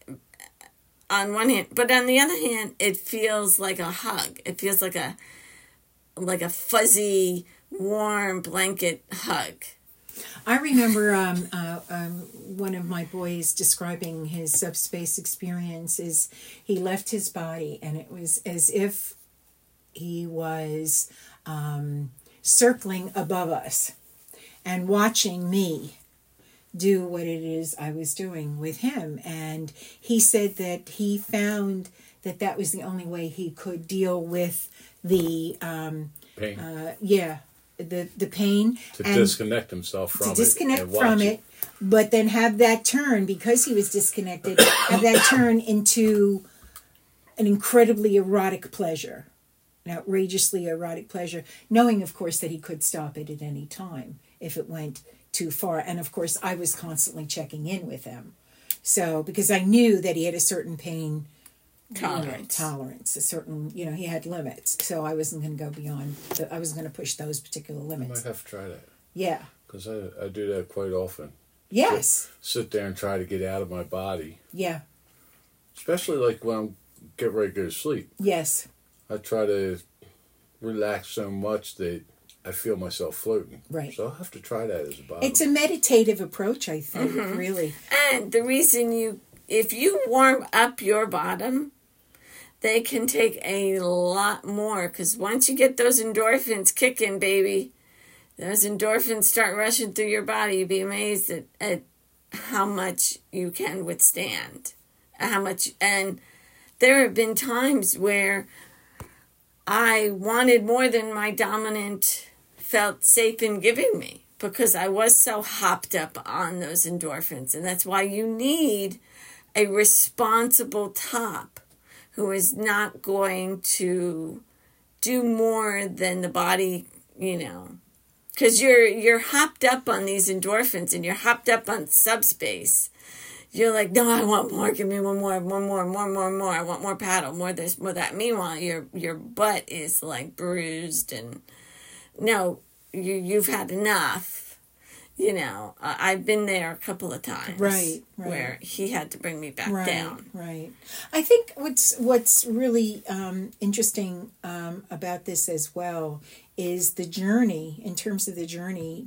on one hand, but on the other hand, it feels like a hug. It feels like a like a fuzzy, warm blanket hug. I remember um, uh, um, one of my boys describing his subspace experience is he left his body and it was as if he was um, circling above us and watching me do what it is I was doing with him. And he said that he found that that was the only way he could deal with the, um, Pain. uh, yeah, the, the pain. to and disconnect himself from to it. disconnect and watch from it, but then have that turn, because he was disconnected, have that turn into an incredibly erotic pleasure, an outrageously erotic pleasure, knowing, of course, that he could stop it at any time if it went too far. And, of course, I was constantly checking in with him. So, because I knew that he had a certain pain Tolerance. You know, tolerance, a certain, you know, he had limits. So I wasn't going to go beyond, the, I wasn't going to push those particular I limits. might have to try that. Yeah. Because I, I do that quite often. Yes. Sit there and try to get out of my body. Yeah. Especially like when I'm get ready to go to sleep. Yes. I try to relax so much that I feel myself floating. Right. So I'll have to try that as a bottom. It's a meditative approach, I think, Mm-hmm. really. And the reason you, if you warm up your bottom, they can take a lot more, because once you get those endorphins kicking, baby, those endorphins start rushing through your body. You'd be amazed at, at how much you can withstand. How much, and there have been times where I wanted more than my dominant felt safe in giving me, because I was so hopped up on those endorphins. And that's why you need a responsible top who is not going to do more than the body, you know, because you're you're hopped up on these endorphins and you're hopped up on subspace. You're like, no, I want more. Give me one more, one more, more, more, more. I want more paddle, more this, more that. Meanwhile, your your butt is like bruised and no, you you've had enough. You know, uh, I've been there a couple of times, Right, right. where he had to bring me back Right, down. right. I think what's what's really um, interesting um, about this as well is the journey, in terms of the journey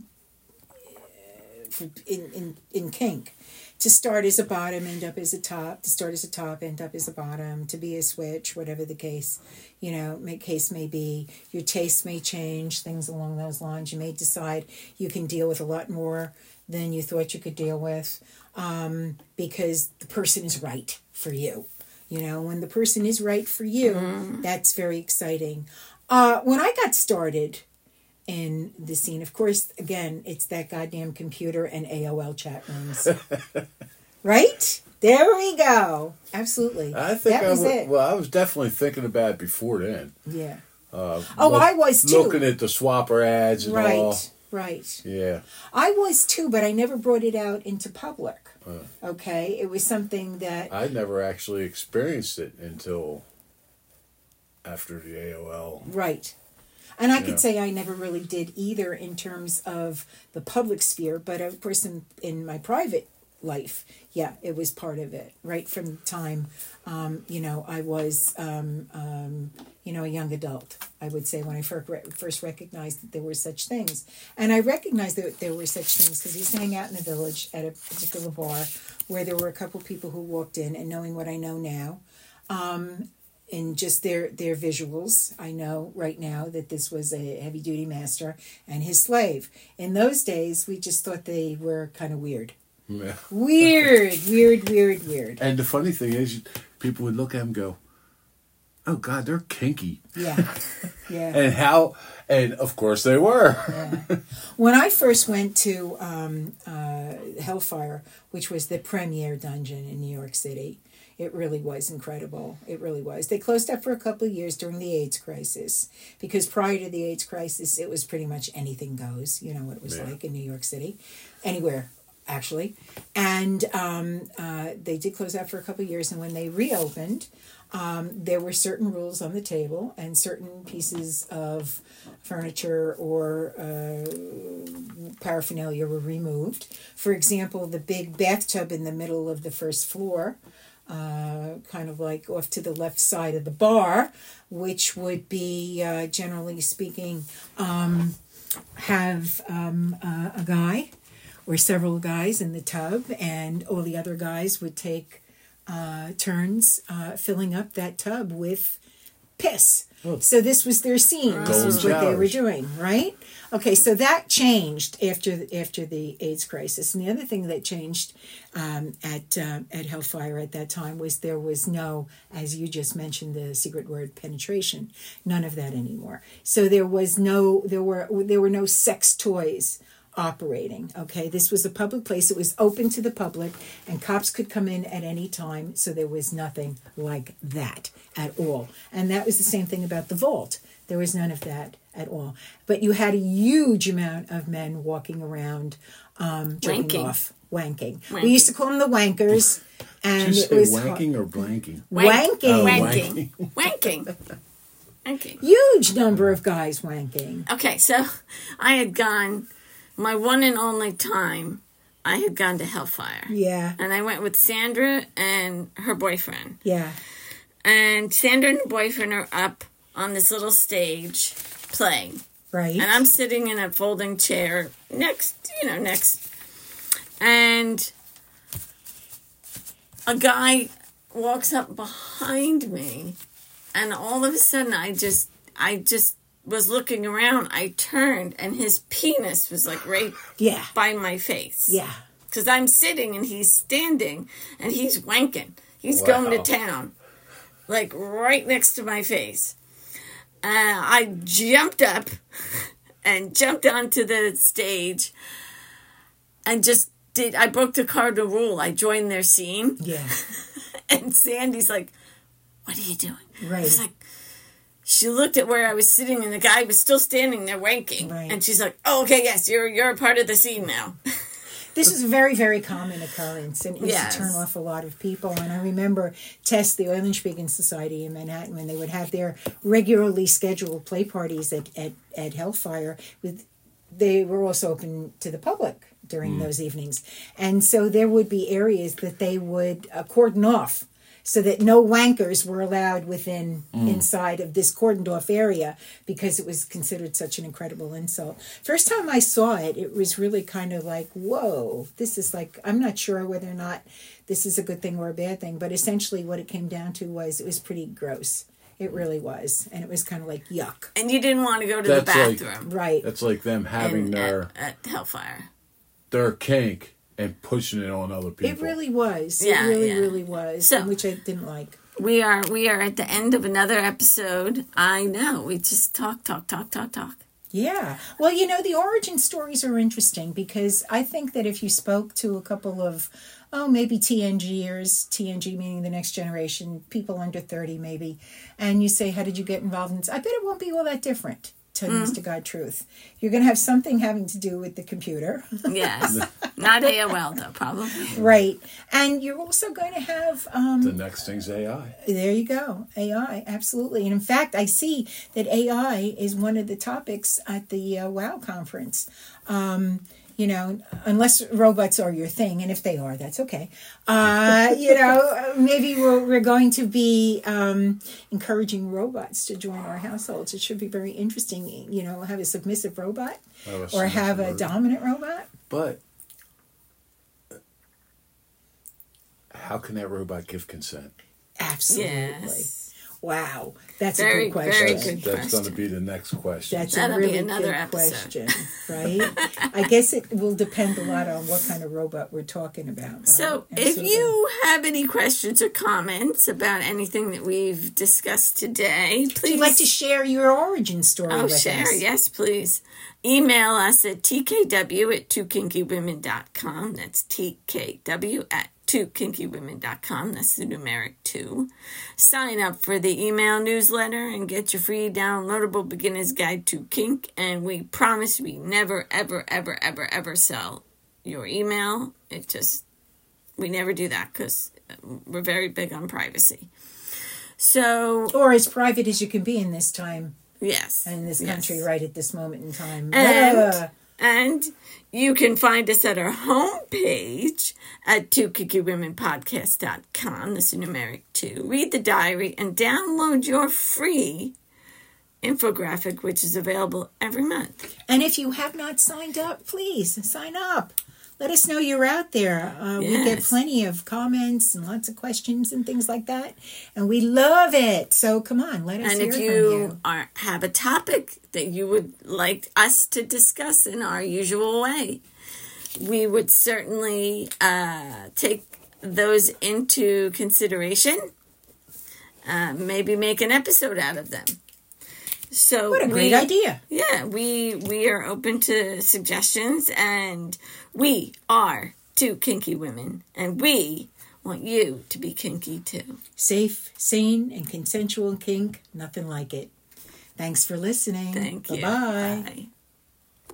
uh, for, in, in, in kink. To start as a bottom, end up as a top. To start as a top, end up as a bottom. To be a switch, whatever the case, you know, may, case may be. Your taste may change, things along those lines. You may decide you can deal with a lot more than you thought you could deal with, um, because the person is right for you. You know, when the person is right for you, mm. that's very exciting. Uh, when I got started in the scene, of course, again, it's that goddamn computer and A O L chat rooms. Right? There we go. Absolutely. I think that I was would, it. Well, I was definitely thinking about it before then. Yeah. Uh, oh, look, I was too. Looking at the swapper ads and right, all. Right. Yeah. I was too, but I never brought it out into public. Uh, Okay? It was something that... I never actually experienced it until after the A O L. Right. And I could Yeah. say I never really did either in terms of the public sphere, but of course in, in my private life, yeah, it was part of it. Right from the time, um, you know, I was, um, um, you know, a young adult, I would say, when I first, first recognized that there were such things. And I recognized that there were such things because I used to hang out in the village at a particular bar where there were a couple people who walked in, and knowing what I know now, um, in just their, their visuals, I know right now that this was a heavy-duty master and his slave. In those days, we just thought they were kind of weird. Yeah. Weird, weird, weird, weird. And the funny thing is, people would look at him and go, "Oh God, they're kinky." Yeah, yeah. And how? And of course they were. Yeah. When I first went to um, uh, Hellfire, which was the premier dungeon in New York City, it really was incredible. It really was. They closed up for a couple of years during the AIDS crisis, because prior to the AIDS crisis, it was pretty much anything goes. You know what it was Yeah. like in New York City, anywhere actually. And um, uh, they did close up for a couple of years, and when they reopened, um, there were certain rules on the table, and certain pieces of furniture or uh, paraphernalia were removed. For example, the big bathtub in the middle of the first floor, uh, kind of like off to the left side of the bar, which would be, uh, generally speaking, um, have um, uh, a guy or several guys in the tub, and all the other guys would take uh, turns uh, filling up that tub with piss. Oh. So this was their scene. This Golden was what they were showers. doing, right? Okay, so that changed after after the AIDS crisis. And the other thing that changed um, at uh, at Hellfire at that time was there was no, as you just mentioned, the secret word, penetration. None of that anymore. So there was no there were there were no sex toys operating. Okay, this was a public place. It was open to the public, and cops could come in at any time. So there was nothing like that at all. And that was the same thing about the vault. There was none of that at all. But you had a huge amount of men walking around, um, jerking Wanking. off, wanking. Wanking. We used to call them the wankers, and Did you it say was wanking or blanking? wanking. Oh, Wanking. Wanking. Wanking. Huge number of guys wanking. Okay, so I had gone, my one and only time, I had gone to Hellfire. Yeah, And I went with Sandra and her boyfriend. yeah, And Sandra and her boyfriend are up on this little stage playing. right. And I'm sitting in a folding chair next, you know, next. And a guy walks up behind me. And all of a sudden, I just, I just was looking around. I turned, and his penis was like right Yeah, by my face. yeah. Because I'm sitting and he's standing and he's wanking. He's Wow. going to town. Like right next to my face. Uh, I jumped up and jumped onto the stage and just did, I broke the cardinal rule. I joined their scene. Yeah, And Sandy's like, "What are you doing?" right. I was like, she looked at where I was sitting and the guy was still standing there wanking. Right. And she's like, "Oh, okay, yes, you're you're a part of the scene now." This is a very, very common occurrence, and it used Yes. to turn off a lot of people. And I remember Tess, the Eulenspiegel Society in Manhattan, when they would have their regularly scheduled play parties at, at, at Hellfire, with they were also open to the public during those evenings. And so there would be areas that they would uh, cordon off so that no wankers were allowed within inside of this cordoned off area, because it was considered such an incredible insult. First time I saw it, it was really kind of like, whoa, this is like, I'm not sure whether or not this is a good thing or a bad thing, but essentially what it came down to was it was pretty gross. It really was. And it was kind of like, yuck. And you didn't want to go to That's the like- bathroom. Right. That's like them having in- their at, at Hellfire. their kink and pushing it on other people. It really was. Yeah, it really, yeah. really was. So- and which I didn't like. We are we are at the end of another episode. I know. We just talk, talk, talk, talk, talk. Yeah. Well, you know, the origin stories are interesting, because I think that if you spoke to a couple of, oh, maybe T N Gers, T N G meaning the next generation, people under thirty maybe, and you say, how did you get involved in this? I bet it won't be all that different, to mm. honest to God truth. You're going to have something having to do with the computer. Yes. Not A O L, though, probably. Right. And you're also going to have... Um, The next thing's A I. There you go. A I, absolutely. And in fact, I see that A I is one of the topics at the uh, WOW conference. Um, you know, unless robots are your thing, and if they are, that's okay. Uh, you know, maybe we're, we're going to be um, encouraging robots to join our households. It should be very interesting, you know, have a submissive robot Have a or submissive have a robot. dominant robot. But how can that robot give consent? Absolutely. Yes. Wow, that's Very, a good question. very That's, good that's going to question. be the next question. That's That'll a be really another good episode. question, right? I guess it will depend a lot on what kind of robot we're talking about. Right? So, if Absolutely. you have any questions or comments about anything that we've discussed today, please. Would you like to share your origin story Oh, with share. us? Yes, please. Email us at t k w at two kinky women dot com. That's T K W at two kinky women dot com. That's the numeric two. Sign up for the email newsletter and get your free downloadable beginner's guide to kink. And we promise we never, ever, ever, ever, ever sell your email. It just, we never do that because we're very big on privacy. So, Or as private as you can be in this time, yes. in this yes. country, right at this moment in time. And, Ugh. and you can find us at our homepage at two kinky women podcast dot com. That's a numeric two. Read the diary and download your free infographic, which is available every month. And if you have not signed up, please sign up. Let us know you're out there. Uh, We get Yes. plenty of comments and lots of questions and things like that. And we love it. So come on, let us And hear if from you, you. are have a topic that you would like us to discuss in our usual way, we would certainly uh, take those into consideration. Uh, maybe make an episode out of them. So What a great we, idea. Yeah, we we are open to suggestions, and we are two kinky women, and we want you to be kinky too. Safe, sane, and consensual kink. Nothing like it. Thanks for listening. Thank you. Bye-bye. Bye.